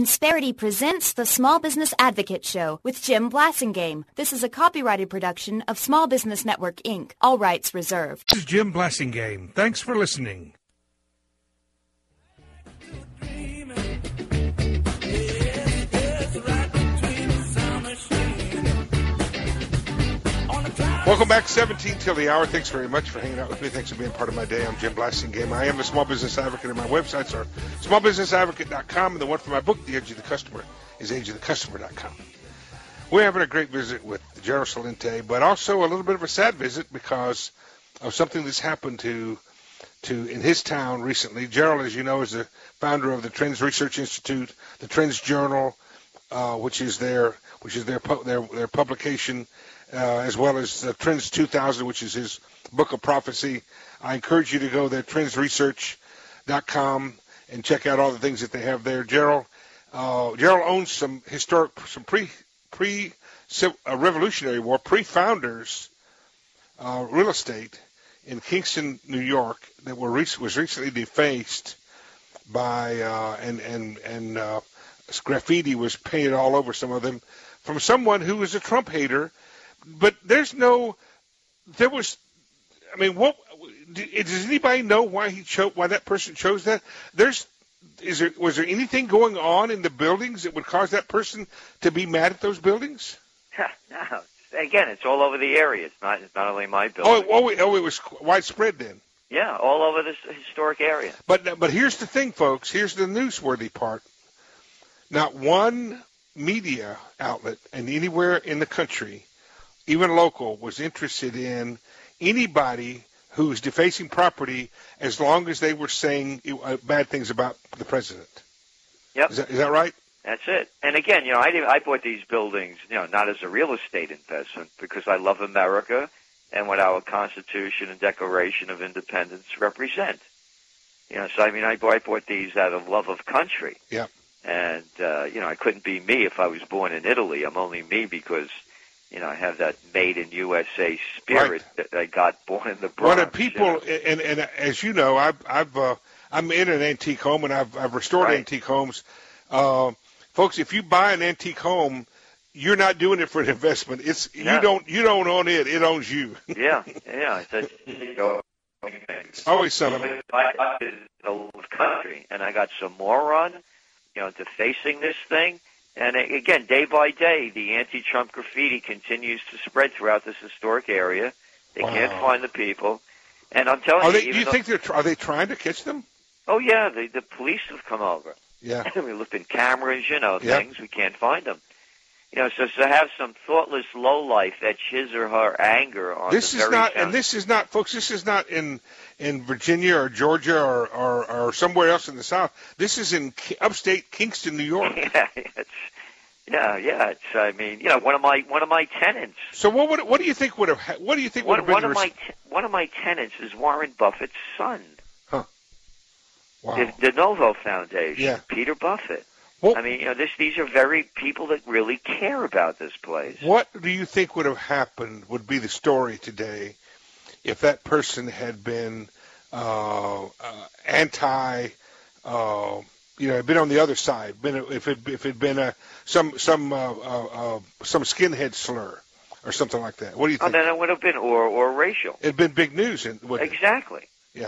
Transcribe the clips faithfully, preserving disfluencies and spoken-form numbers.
Insperity presents the Small Business Advocate Show with Jim Blasingame. This is a copyrighted production of Small Business Network, Incorporated. All rights reserved. This is Jim Blasingame. Thanks for listening. Welcome back, seventeen till the hour. Thanks very much for hanging out with me. Thanks for being part of my day. I'm Jim Blasingame. I am a small business advocate, and my websites are small business advocate dot com, and the one for my book, The Edge of the Customer, is edge of the customer dot com. We're having a great visit with Gerald Celente, but also a little bit of a sad visit because of something that's happened to to in his town recently. Gerald, as you know, is the founder of the Trends Research Institute, the Trends Journal, uh, which is their which is their pu- their, their publication. Uh, as well as uh, Trends two thousand, which is his book of prophecy. I encourage you to go there, trends research dot com, and check out all the things that they have there. Gerald, uh, Gerald owns some historic, some pre, pre uh, Revolutionary War, pre-founders uh, real estate in Kingston, New York, that were rec- was recently defaced by uh, and and and uh, graffiti was painted all over some of them from someone who was a Trump hater. But there's no, there was, I mean, what, does anybody know why he chose, why that person chose that? There's, is there, was there anything going on in the buildings that would cause that person to be mad at those buildings? No. Again, it's all over the area. It's not, it's not only my building. Oh, oh, oh, it was widespread then. Yeah, all over this historic area. But, but here's the thing, folks. Here's the newsworthy part. Not one media outlet and anywhere in the country, even local, was interested in anybody who's defacing property as long as they were saying uh, bad things about the president. Yep. Is that, is that right? That's it. And again, you know, I, did, I bought these buildings, you know, not as a real estate investment because I love America and what our Constitution and Declaration of Independence represent. You know, so I mean, I bought, I bought these out of love of country. Yeah. And, uh, you know, I couldn't be me if I was born in Italy. I'm only me because, you know, I have that made in U S A spirit right. that I got born in the Bronx. Well, the people, you know? and, and as you know, I've, I've, uh, I'm in an antique home, and I've, I've restored right. antique homes. Uh, folks, if you buy an antique home, you're not doing it for an investment. It's no. you don't you don't own it; it owns you. yeah, yeah. It's a, you know, always something. I got a country, and I got some moron, you know, defacing this thing. And again, day by day, the anti-Trump graffiti continues to spread throughout this historic area. They wow. can't find the people, and I'm telling are you, they, even do you though, think they're are they trying to catch them? Oh yeah, the the police have come over. Yeah, we looked in cameras, you know, yep. things. We can't find them. You know, so to have some thoughtless lowlife etch his or her anger on this the is very not, town. and this is not, folks. This is not in in Virginia or Georgia or, or, or somewhere else in the South. This is in upstate Kingston, New York. yeah, it's, yeah, yeah. It's. I mean, you know, one of my one of my tenants. So what would what do you think would have what do you think would one, have been one the of res- my te- one of my tenants is Warren Buffett's son. Huh. Wow. The, the Novo Foundation. Yeah. Peter Buffett. Well, I mean, you know, this, these are very people that really care about this place. What do you think would have happened, would be the story today, if that person had been uh, uh, anti, uh, you know, been on the other side, been if it if it'd been a some some uh, uh, uh, some skinhead slur or something like that? What do you think? Oh, then it would have been or or racial. It'd been big news, wouldn't it? Exactly. Yeah.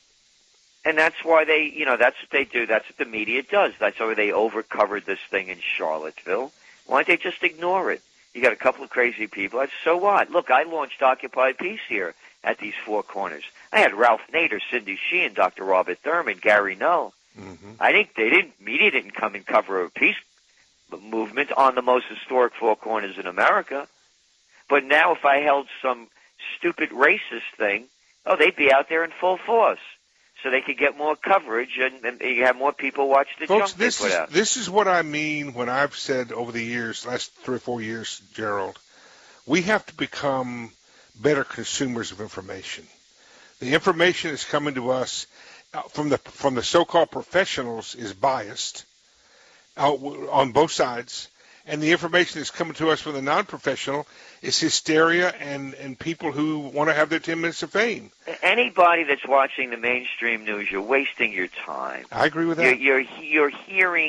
And that's why they, you know, that's what they do. That's what the media does. That's why they overcovered this thing in Charlottesville. Why don't they just ignore it? You got a couple of crazy people. That's, so what? Look, I launched Occupy Peace here at these four corners. I had Ralph Nader, Cindy Sheehan, Doctor Robert Thurman, Gary Null. Mm-hmm. I think they didn't, media didn't come and cover a peace movement on the most historic four corners in America. But now if I held some stupid racist thing, oh, they'd be out there in full force. So they could get more coverage and, and you have more people watch the Folks, junk this they put is, out. This is what I mean when I've said over the years, last three or four years, Gerald, we have to become better consumers of information. The information that's coming to us from the from the so-called professionals is biased out on both sides, and the information that's coming to us from the non-professional is hysteria and, and people who want to have their ten minutes of fame. Anybody that's watching the mainstream news, you're wasting your time. I agree with that. You're, you're, you're hearing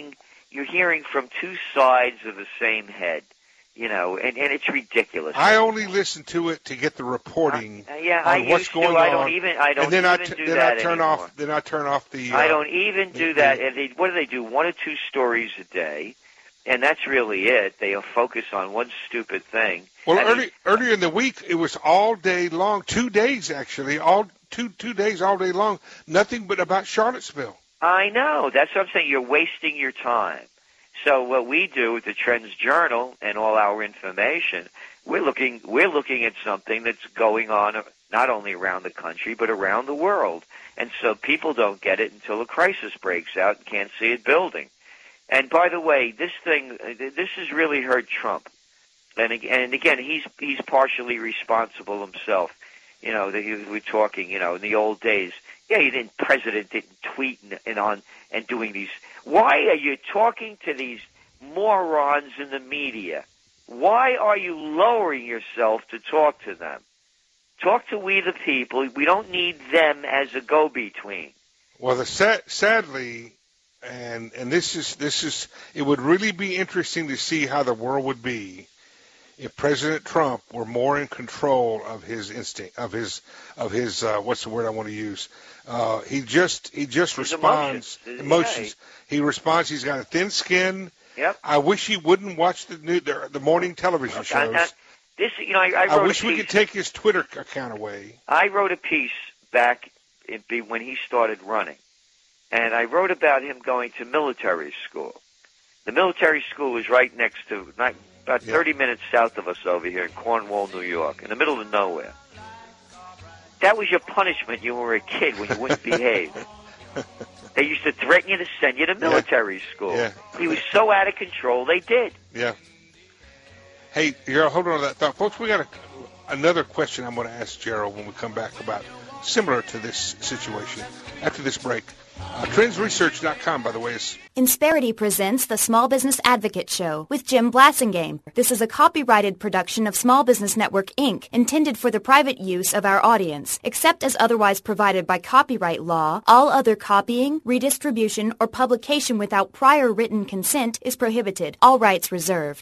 you're hearing from two sides of the same head. You know, and, and it's ridiculous. I only listen to it to get the reporting uh, yeah, on I what's used going to. I on. don't even. I don't and then even I t- do then that I turn anymore. off. Then I turn off the. Uh, I don't even do the, that. The, and they, what do they do? One or two stories a day, and that's really it. They focus on one stupid thing. Well, I early, mean, earlier in the week, it was all day long, two days actually, all two two days all day long, nothing but about Charlottesville. I know. That's what I'm saying. You're wasting your time. So what we do with the Trends Journal and all our information, we're looking we're looking at something that's going on not only around the country but around the world. And so people don't get it until a crisis breaks out and can't see it building. And by the way, this thing this has really hurt Trump. And and again, he's he's partially responsible himself. You know, the, we're talking, you know, in the old days. Yeah, he didn't. President didn't tweet and, and on and doing these. Why are you talking to these morons in the media? Why are you lowering yourself to talk to them? Talk to we the people. We don't need them as a go-between. Well, the sad, sadly, and and this is this is it would really be interesting to see how the world would be if President Trump were more in control of his instinct, of his, of his, uh, what's the word I want to use? Uh, he just, he just his responds, emotions. emotions. Yeah. He responds. He's got a thin skin. Yep. I wish he wouldn't watch the new, the, the morning television Look, shows. I, I, this, you know, I, I, I wrote wish a we piece, could take his Twitter account away. I wrote a piece back in, when he started running, and I wrote about him going to military school. The military school was right next to, not, about Yeah. thirty minutes south of us over here in Cornwall, New York, in the middle of nowhere. That was your punishment. You were a kid when you wouldn't behave. They used to threaten you to send you to military yeah. school. Yeah. He was so out of control, they did. Yeah. Hey, Gerald, hold on to that thought. Folks, we got a, another question I'm going to ask Gerald when we come back about similar to this situation after this break. Uh, trends research dot com, by the way, is... Insperity presents the Small Business Advocate Show with Jim Blassingame. This is a copyrighted production of Small Business Network, Incorporated, intended for the private use of our audience. Except as otherwise provided by copyright law, all other copying, redistribution, or publication without prior written consent is prohibited. All rights reserved.